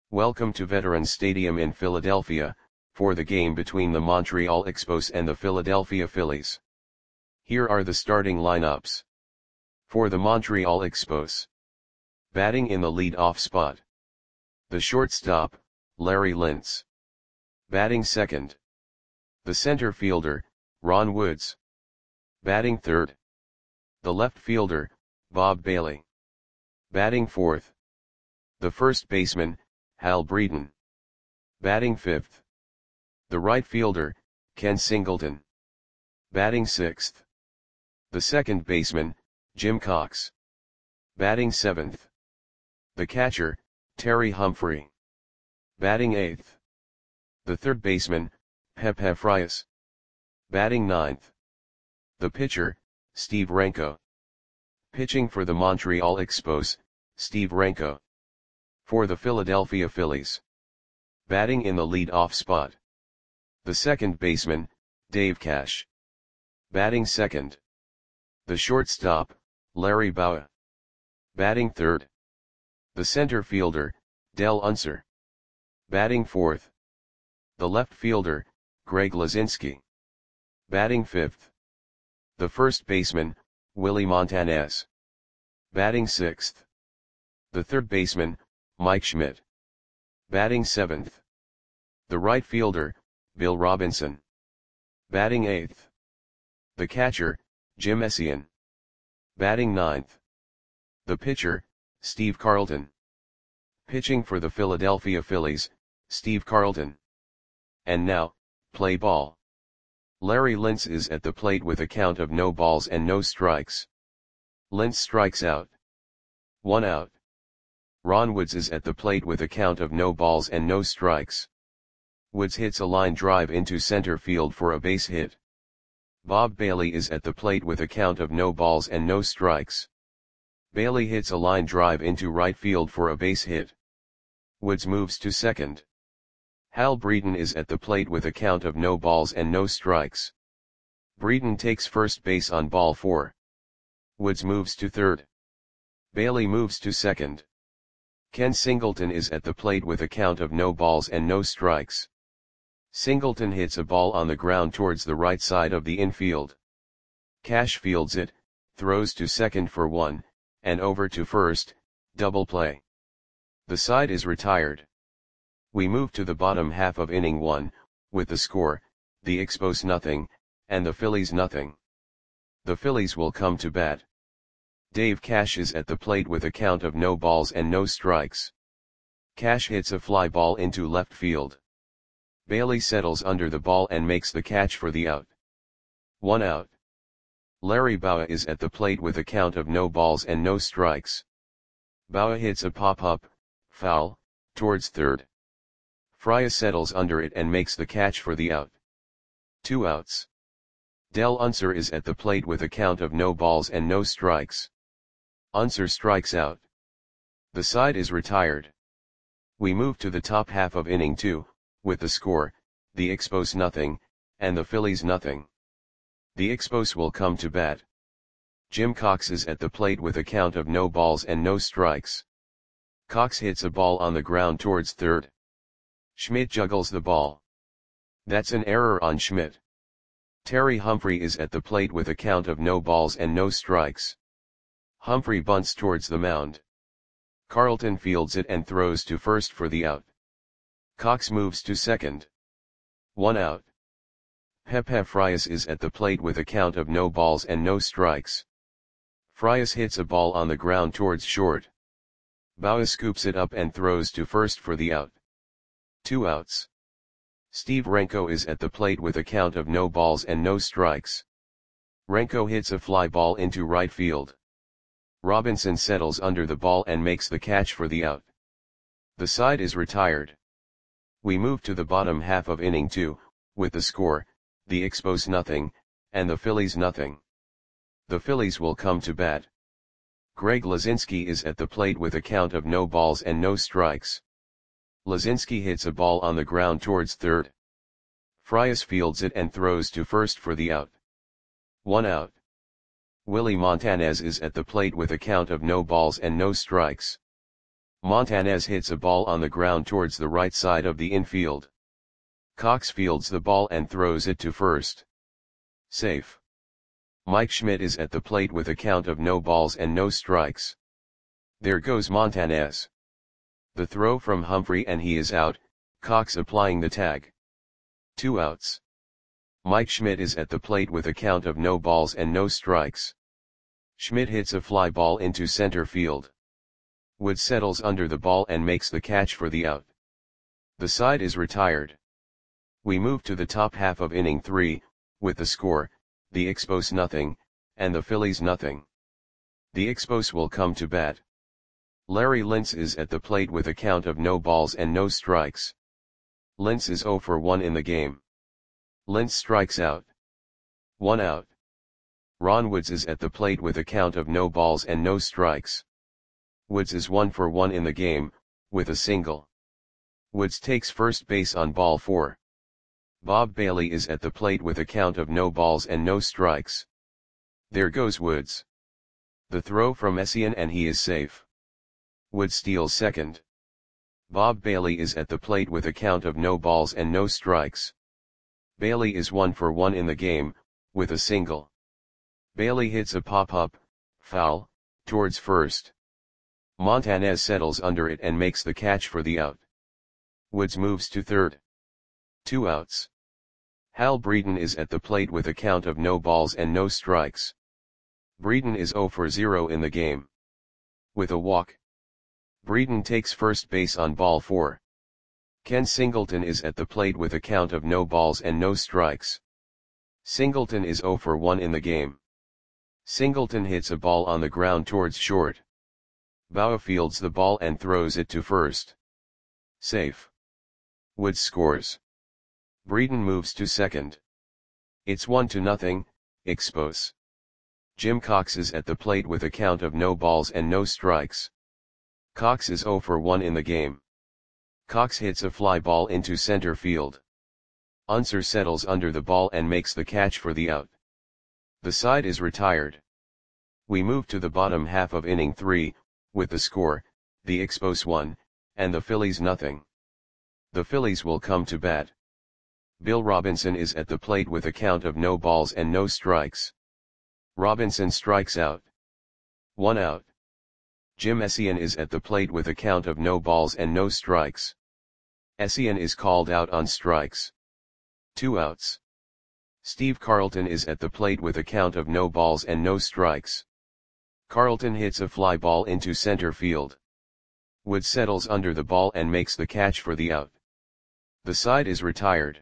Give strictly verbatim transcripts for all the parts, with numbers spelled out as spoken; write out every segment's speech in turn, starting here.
Welcome to Veterans Stadium in Philadelphia, for the game between the Montreal Expos and the Philadelphia Phillies. Here are the starting lineups. For the Montreal Expos. Batting in the lead-off spot. The shortstop, Larry Lintz. Batting second. The center fielder, Ron Woods. Batting third. The left fielder, Bob Bailey. Batting fourth. The first baseman, Hal Breeden. Batting fifth. The right fielder, Ken Singleton. Batting sixth. The second baseman, Jim Cox. Batting seventh. The catcher, Terry Humphrey. Batting eighth. The third baseman, Pepe Frias. Batting ninth. The pitcher, Steve Renko. Pitching for the Montreal Expos, Steve Renko. For the Philadelphia Phillies. Batting in the lead-off spot. The second baseman, Dave Cash. Batting second. The shortstop, Larry Bowa. Batting third. The center fielder, Del Unser. Batting fourth. The left fielder, Greg Luzinski. Batting fifth. The first baseman, Willie Montanez. Batting sixth. The third baseman, Mike Schmidt. Batting seventh. The right fielder, Bill Robinson. Batting eighth. The catcher, Jim Essien. Batting ninth. The pitcher, Steve Carlton. Pitching for the Philadelphia Phillies, Steve Carlton. And now, play ball. Larry Lintz is at the plate with a count of no balls and no strikes. Lintz strikes out. One out. Ron Woods is at the plate with a count of no balls and no strikes. Woods hits a line drive into center field for a base hit. Bob Bailey is at the plate with a count of no balls and no strikes. Bailey hits a line drive into right field for a base hit. Woods moves to second. Hal Breeden is at the plate with a count of no balls and no strikes. Breeden takes first base on ball four. Woods moves to third. Bailey moves to second. Ken Singleton is at the plate with a count of no balls and no strikes. Singleton hits a ball on the ground towards the right side of the infield. Cash fields it, throws to second for one, and over to first, double play. The side is retired. We move to the bottom half of inning one, with the score, the Expos nothing, and the Phillies nothing. The Phillies will come to bat. Dave Cash is at the plate with a count of no balls and no strikes. Cash hits a fly ball into left field. Bailey settles under the ball and makes the catch for the out. One out. Larry Bowa is at the plate with a count of no balls and no strikes. Bowa hits a pop-up, foul, towards third. Frias settles under it and makes the catch for the out. Two outs. Del Unser is at the plate with a count of no balls and no strikes. Unser strikes out. The side is retired. We move to the top half of inning two, with the score, the Expos nothing, and the Phillies nothing. The Expos will come to bat. Jim Cox is at the plate with a count of no balls and no strikes. Cox hits a ball on the ground towards third. Schmidt juggles the ball. That's an error on Schmidt. Terry Humphrey is at the plate with a count of no balls and no strikes. Humphrey bunts towards the mound. Carlton fields it and throws to first for the out. Cox moves to second. One out. Pepe Frias is at the plate with a count of no balls and no strikes. Frias hits a ball on the ground towards short. Bowa scoops it up and throws to first for the out. Two outs. Steve Renko is at the plate with a count of no balls and no strikes. Renko hits a fly ball into right field. Robinson settles under the ball and makes the catch for the out. The side is retired. We move to the bottom half of inning two, with the score, the Expos nothing, and the Phillies nothing. The Phillies will come to bat. Greg Luzinski is at the plate with a count of no balls and no strikes. Luzinski hits a ball on the ground towards third. Frias fields it and throws to first for the out. One out. Willie Montanez is at the plate with a count of no balls and no strikes. Montanez hits a ball on the ground towards the right side of the infield. Cox fields the ball and throws it to first. Safe. Mike Schmidt is at the plate with a count of no balls and no strikes. There goes Montanez. The throw from Humphrey and he is out, Cox applying the tag. Two outs. Mike Schmidt is at the plate with a count of no balls and no strikes. Schmidt hits a fly ball into center field. Woods settles under the ball and makes the catch for the out. The side is retired. We move to the top half of inning three, with the score, the Expos nothing, and the Phillies nothing. The Expos will come to bat. Larry Lintz is at the plate with a count of no balls and no strikes. Lintz is oh for one in the game. Lintz strikes out. One out. Ron Woods is at the plate with a count of no balls and no strikes. Woods is one for one in the game, with a single. Woods takes first base on ball four. Bob Bailey is at the plate with a count of no balls and no strikes. There goes Woods. The throw from Essien and he is safe. Woods steals second. Bob Bailey is at the plate with a count of no balls and no strikes. Bailey is one for one in the game, with a single. Bailey hits a pop-up, foul, towards first. Montanez settles under it and makes the catch for the out. Woods moves to third. Two outs. Hal Breeden is at the plate with a count of no balls and no strikes. Breeden is oh for zero in the game. With a walk. Breeden takes first base on ball four. Ken Singleton is at the plate with a count of no balls and no strikes. Singleton is oh for one in the game. Singleton hits a ball on the ground towards short. Bauer fields the ball and throws it to first. Safe. Woods scores. Breeden moves to second. It's one to nothing, Expos. Jim Cox is at the plate with a count of no balls and no strikes. Cox is oh for one in the game. Cox hits a fly ball into center field. Unser settles under the ball and makes the catch for the out. The side is retired. We move to the bottom half of inning three, with the score, the Expos one, and the Phillies nothing. The Phillies will come to bat. Bill Robinson is at the plate with a count of no balls and no strikes. Robinson strikes out. One out. Jim Essien is at the plate with a count of no balls and no strikes. Essien is called out on strikes. Two outs. Steve Carlton is at the plate with a count of no balls and no strikes. Carlton hits a fly ball into center field. Woods settles under the ball and makes the catch for the out. The side is retired.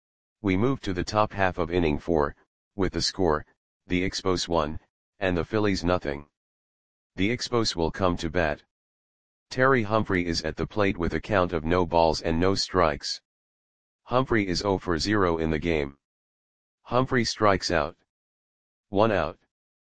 We move to the top half of inning four, with the score, the Expos one, and the Phillies nothing. The Expos will come to bat. Terry Humphrey is at the plate with a count of no balls and no strikes. Humphrey is oh for zero in the game. Humphrey strikes out. One out.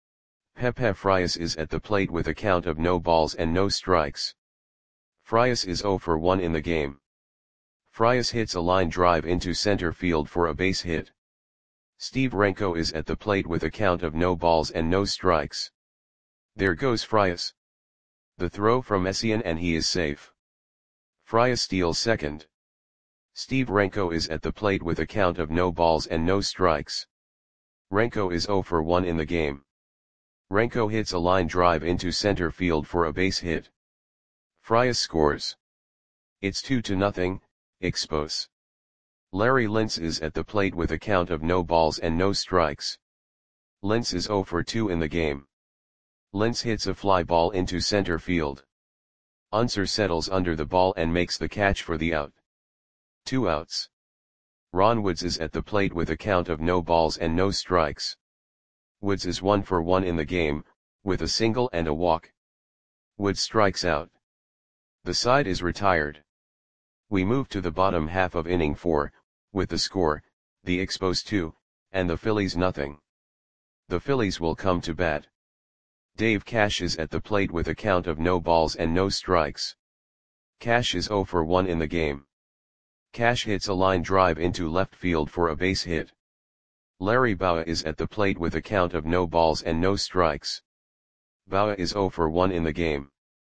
Pepe Frias is at the plate with a count of no balls and no strikes. Frias is oh for one in the game. Frias hits a line drive into center field for a base hit. Steve Renko is at the plate with a count of no balls and no strikes. There goes Frias. The throw from Essien and he is safe. Frias steals second. Steve Renko is at the plate with a count of no balls and no strikes. Renko is oh for one in the game. Renko hits a line drive into center field for a base hit. Frias scores. It's two to nothing, Expos. Larry Lintz is at the plate with a count of no balls and no strikes. Lintz is oh for two in the game. Lintz hits a fly ball into center field. Unser settles under the ball and makes the catch for the out. Two outs. Ron Woods is at the plate with a count of no balls and no strikes. Woods is one for one in the game, with a single and a walk. Woods strikes out. The side is retired. We move to the bottom half of inning four, with the score, the Expos two, and the Phillies nothing. The Phillies will come to bat. Dave Cash is at the plate with a count of no balls and no strikes. Cash is oh for one in the game. Cash hits a line drive into left field for a base hit. Larry Bauer is at the plate with a count of no balls and no strikes. Bauer is oh for one in the game.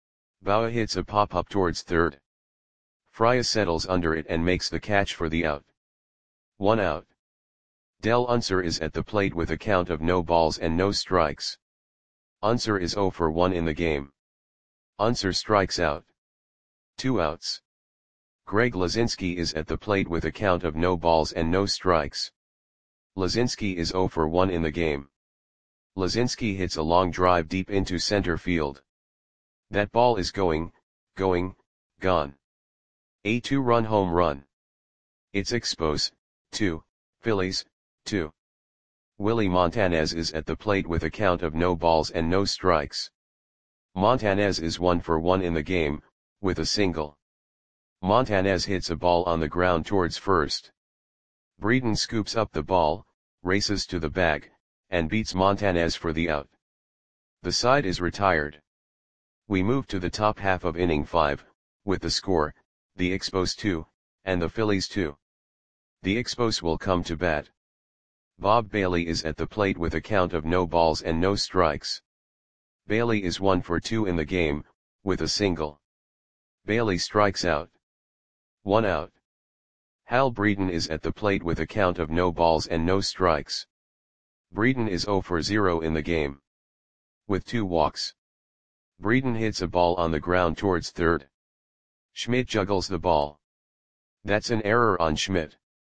Bauer hits a pop-up towards third. Frias settles under it and makes the catch for the out. One out. Del Unser is at the plate with a count of no balls and no strikes. Unser is zero for one in the game. Unser strikes out. Two outs. Greg Lazinski is at the plate with a count of no balls and no strikes. Lazinski is zero for one in the game. Lazinski hits a long drive deep into center field. That ball is going, going, gone. A two-run home run. It's Expos, two, Phillies, two. Willie Montanez is at the plate with a count of no balls and no strikes. Montanez is one for one in the game, with a single. Montanez hits a ball on the ground towards first. Breeden scoops up the ball, races to the bag, and beats Montanez for the out. The side is retired. We move to the top half of inning five, with the score, the Expos two, and the Phillies two. The Expos will come to bat. Bob Bailey is at the plate with a count of no balls and no strikes. Bailey is one for two in the game, with a single. Bailey strikes out. One out. Hal Breeden is at the plate with a count of no balls and no strikes. Breeden is zero for zero in the game. With two walks. Breeden hits a ball on the ground towards third. Schmidt juggles the ball. That's an error on Schmidt.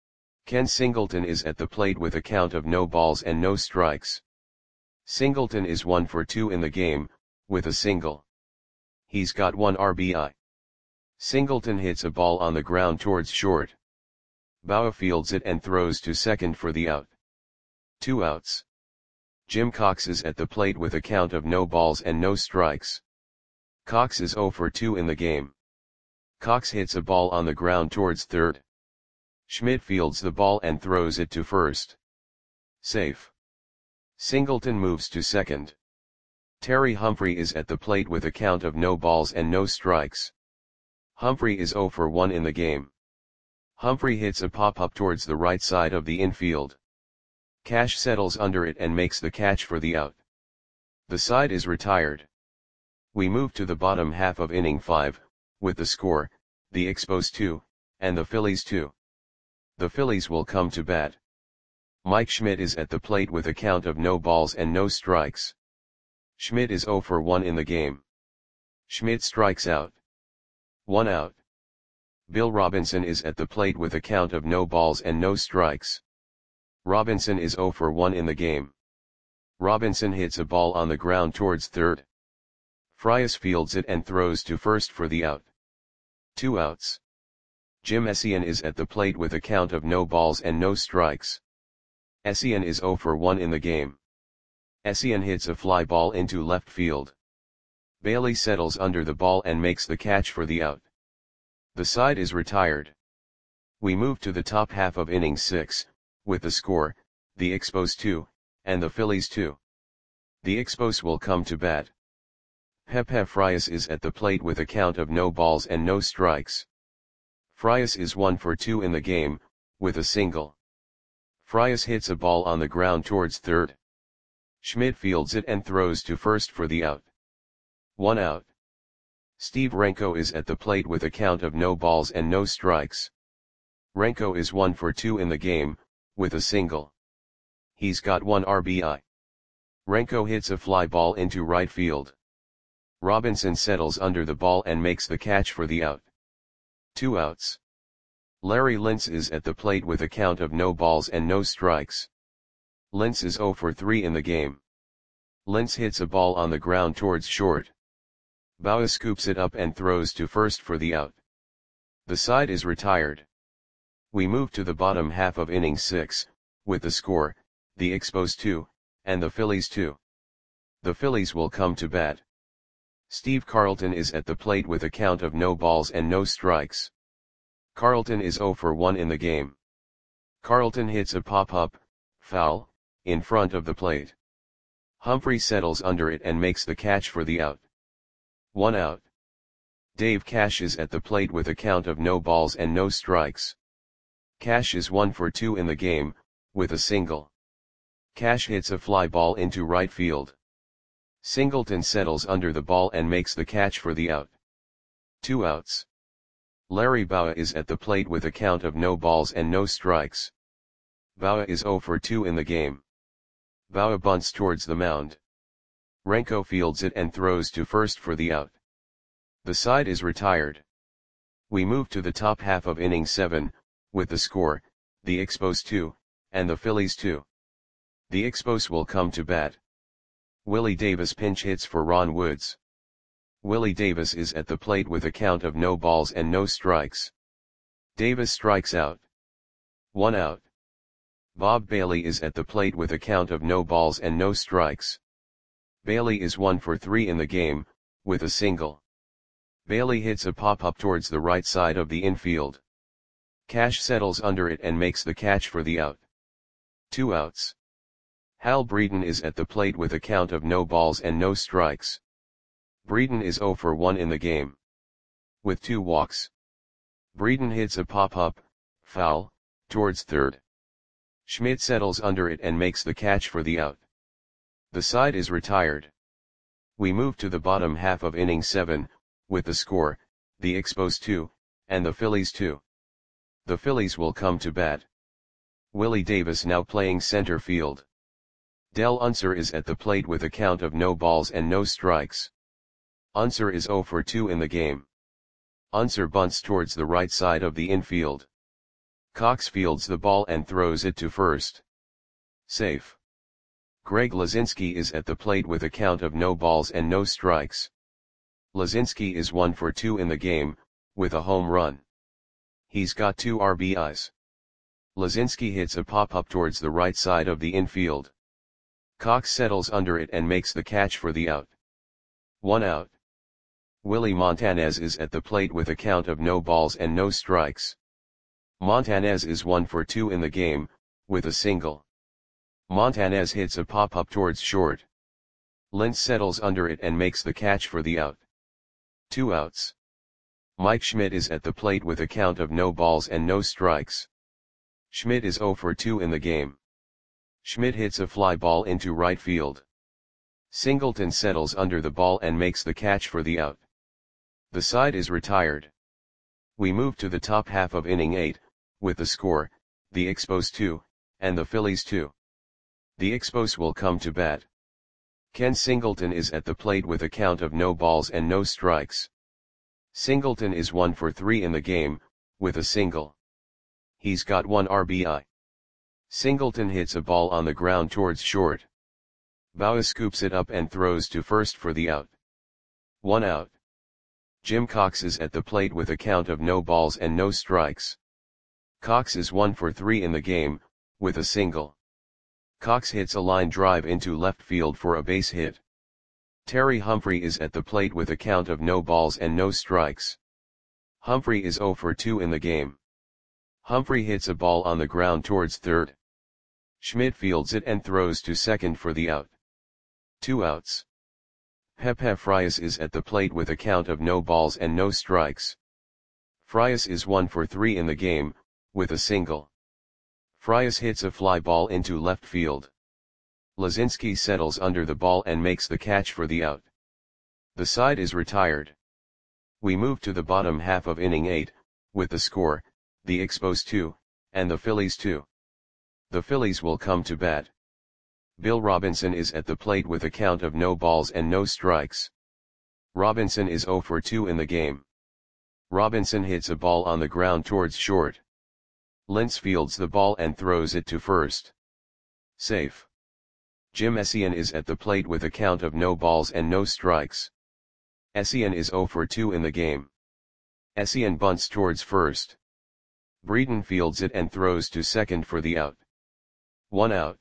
Ken Singleton is at the plate with a count of no balls and no strikes. Singleton is one for two in the game, with a single. He's got one R B I. Singleton hits a ball on the ground towards short. Bauer fields it and throws to second for the out. Two outs. Jim Cox is at the plate with a count of no balls and no strikes. Cox is zero for two in the game. Cox hits a ball on the ground towards third. Schmidt fields the ball and throws it to first. Safe. Singleton moves to second. Terry Humphrey is at the plate with a count of no balls and no strikes. Humphrey is zero for one in the game. Humphrey hits a pop-up towards the right side of the infield. Cash settles under it and makes the catch for the out. The side is retired. We move to the bottom half of inning five, with the score, the Expos two, and the Phillies two. The Phillies will come to bat. Mike Schmidt is at the plate with a count of no balls and no strikes. Schmidt is zero for one in the game. Schmidt strikes out. One out. Bill Robinson is at the plate with a count of no balls and no strikes. Robinson is zero for one in the game. Robinson hits a ball on the ground towards third. Frias fields it and throws to first for the out. Two outs. Jim Essien is at the plate with a count of no balls and no strikes. Essien is zero for one in the game. Essien hits a fly ball into left field. Bailey settles under the ball and makes the catch for the out. The side is retired. We move to the top half of inning six, with the score, the Expos two, and the Phillies two. The Expos will come to bat. Pepe Frias is at the plate with a count of no balls and no strikes. Frias is one for two in the game, with a single. Frias hits a ball on the ground towards third. Schmidt fields it and throws to first for the out. One out. Steve Renko is at the plate with a count of no balls and no strikes. Renko is one for two in the game, with a single. He's got one R B I. Renko hits a fly ball into right field. Robinson settles under the ball and makes the catch for the out. Two outs. Larry Lintz is at the plate with a count of no balls and no strikes. Lintz is zero for three in the game. Lintz hits a ball on the ground towards short. Bauer scoops it up and throws to first for the out. The side is retired. We move to the bottom half of inning six, with the score, the Expos two, and the Phillies two. The Phillies will come to bat. Steve Carlton is at the plate with a count of no balls and no strikes. Carlton is zero for one in the game. Carlton hits a pop-up, foul, in front of the plate. Humphrey settles under it and makes the catch for the out. One out. Dave Cash is at the plate with a count of no balls and no strikes. Cash is one for two in the game, with a single. Cash hits a fly ball into right field. Singleton settles under the ball and makes the catch for the out. Two outs. Larry Bowa is at the plate with a count of no balls and no strikes. Bowa is oh for two in the game. Bowa bunts towards the mound. Renko fields it and throws to first for the out. The side is retired. We move to the top half of inning seven, with the score, the Expos two, and the Phillies two. The Expos will come to bat. Willie Davis pinch hits for Ron Woods. Willie Davis is at the plate with a count of no balls and no strikes. Davis strikes out. One out. Bob Bailey is at the plate with a count of no balls and no strikes. Bailey is one for three in the game, with a single. Bailey hits a pop-up towards the right side of the infield. Cash settles under it and makes the catch for the out. Two outs. Hal Breeden is at the plate with a count of no balls and no strikes. Breeden is oh for one in the game. With two walks. Breeden hits a pop-up, foul, towards third. Schmidt settles under it and makes the catch for the out. The side is retired. We move to the bottom half of inning seven, with the score, the Expos two, and the Phillies two. The Phillies will come to bat. Willie Davis now playing center field. Del Unser is at the plate with a count of no balls and no strikes. Unser is oh for two in the game. Unser bunts towards the right side of the infield. Cox fields the ball and throws it to first. Safe. Greg Lazinski is at the plate with a count of no balls and no strikes. Lazinski is one for two in the game, with a home run. He's got two R B Is. Lazinski hits a pop-up towards the right side of the infield. Cox settles under it and makes the catch for the out. One out. Willie Montanez is at the plate with a count of no balls and no strikes. Montanez is one for two in the game, with a single. Montanez hits a pop-up towards short. Lentz settles under it and makes the catch for the out. Two outs. Mike Schmidt is at the plate with a count of no balls and no strikes. Schmidt is oh for two in the game. Schmidt hits a fly ball into right field. Singleton settles under the ball and makes the catch for the out. The side is retired. We move to the top half of inning eight, with the score, the Expos two, and the Phillies two. The Expos will come to bat. Ken Singleton is at the plate with a count of no balls and no strikes. Singleton is one for three in the game, with a single. He's got one R B I. Singleton hits a ball on the ground towards short. Bowa scoops it up and throws to first for the out. One out. Jim Cox is at the plate with a count of no balls and no strikes. Cox is one for three in the game, with a single. Cox hits a line drive into left field for a base hit. Terry Humphrey is at the plate with a count of no balls and no strikes. Humphrey is oh for two in the game. Humphrey hits a ball on the ground towards third. Schmidt fields it and throws to second for the out. Two outs. Pepe Frias is at the plate with a count of no balls and no strikes. Frias is one for three in the game, with a single. Frias hits a fly ball into left field. Lazinski settles under the ball and makes the catch for the out. The side is retired. We move to the bottom half of inning eight, with the score, the Expos two, and the Phillies two. The Phillies will come to bat. Bill Robinson is at the plate with a count of no balls and no strikes. Robinson is oh for two in the game. Robinson hits a ball on the ground towards short. Lentz fields the ball and throws it to first. Safe. Jim Essien is at the plate with a count of no balls and no strikes. Essien is oh for two in the game. Essien bunts towards first. Breeden fields it and throws to second for the out. One out.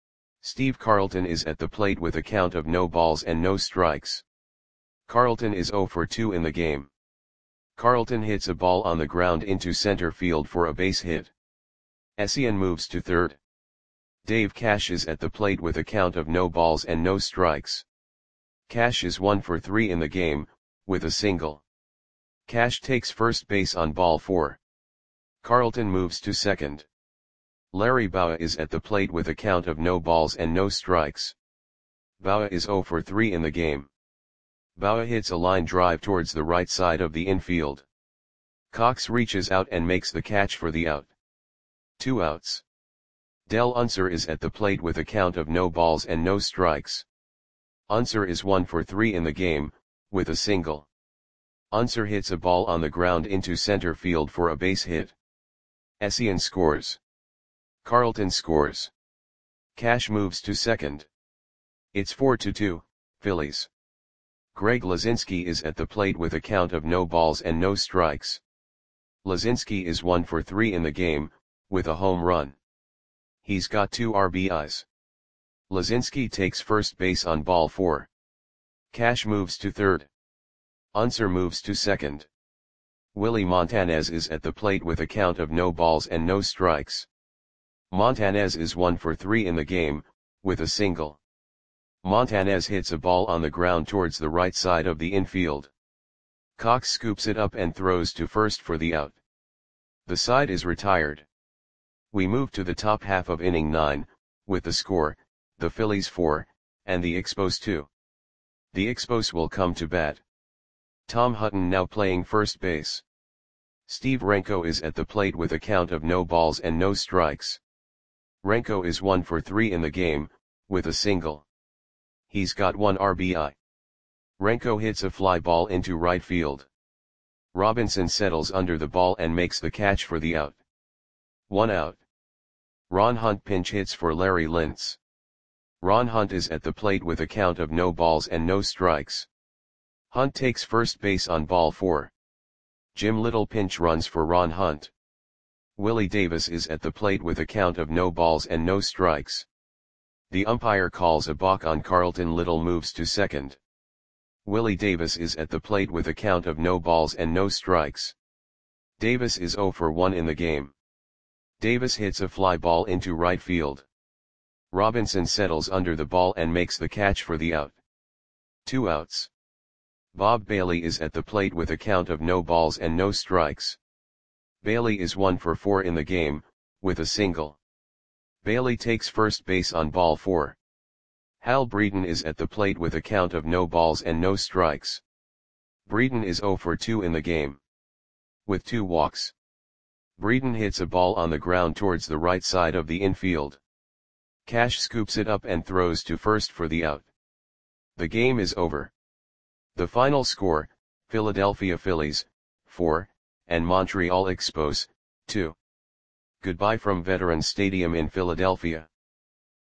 Steve Carlton is at the plate with a count of no balls and no strikes. Carlton is oh for two in the game. Carlton hits a ball on the ground into center field for a base hit. Essien moves to third. Dave Cash is at the plate with a count of no balls and no strikes. Cash is one for three in the game, with a single. Cash takes first base on ball four. Carlton moves to second. Larry Bowa is at the plate with a count of no balls and no strikes. Bowa is oh for three in the game. Boa hits a line drive towards the right side of the infield. Cox reaches out and makes the catch for the out. Two outs. Del Unser is at the plate with a count of no balls and no strikes. Unser is one for three in the game, with a single. Unser hits a ball on the ground into center field for a base hit. Essien scores. Carlton scores. Cash moves to second. It's four to two, Phillies. Greg Lazinski is at the plate with a count of no balls and no strikes. Lazinski is one for three in the game, with a home run. He's got two R B Is. Lazinski takes first base on ball four. Cash moves to third. Unser moves to second. Willie Montanez is at the plate with a count of no balls and no strikes. Montanez is one for three in the game, with a single. Montanez hits a ball on the ground towards the right side of the infield. Cox scoops it up and throws to first for the out. The side is retired. We move to the top half of inning nine, with the score, the Phillies four, and the Expos two. The Expos will come to bat. Tom Hutton now playing first base. Steve Renko is at the plate with a count of no balls and no strikes. Renko is one for three in the game, with a single. He's got one R B I. Renko hits a fly ball into right field. Robinson settles under the ball and makes the catch for the out. One out. Ron Hunt pinch hits for Larry Lintz. Ron Hunt is at the plate with a count of no balls and no strikes. Hunt takes first base on ball four. Jim Little pinch runs for Ron Hunt. Willie Davis is at the plate with a count of no balls and no strikes. The umpire calls a balk on Carlton. Little moves to second. Willie Davis is at the plate with a count of no balls and no strikes. Davis is zero for one in the game. Davis hits a fly ball into right field. Robinson settles under the ball and makes the catch for the out. Two outs. Bob Bailey is at the plate with a count of no balls and no strikes. Bailey is one for four in the game, with a single. Bailey takes first base on ball four. Hal Breeden is at the plate with a count of no balls and no strikes. Breeden is zero for two in the game. With two walks. Breeden hits a ball on the ground towards the right side of the infield. Cash scoops it up and throws to first for the out. The game is over. The final score, Philadelphia Phillies, four, and Montreal Expos, two. Goodbye from Veterans Stadium in Philadelphia.